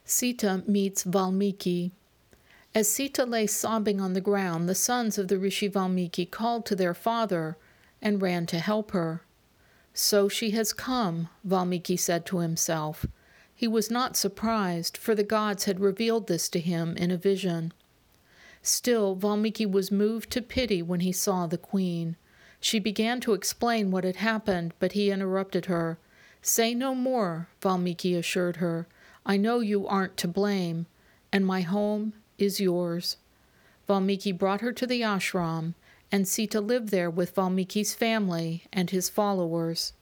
Sita meets Valmiki. As Sita lay sobbing on the ground, the sons of the Rishi Valmiki called to their father and ran to help her. "So she has come," Valmiki said to himself. He was not surprised, for the gods had revealed this to him in a vision. Still, Valmiki was moved to pity when he saw the queen. She began to explain what had happened, but he interrupted her. "Say no more," Valmiki assured her. "I know you aren't to blame, and my home is yours." Valmiki brought her to the ashram, and Sita lived there with Valmiki's family and his followers.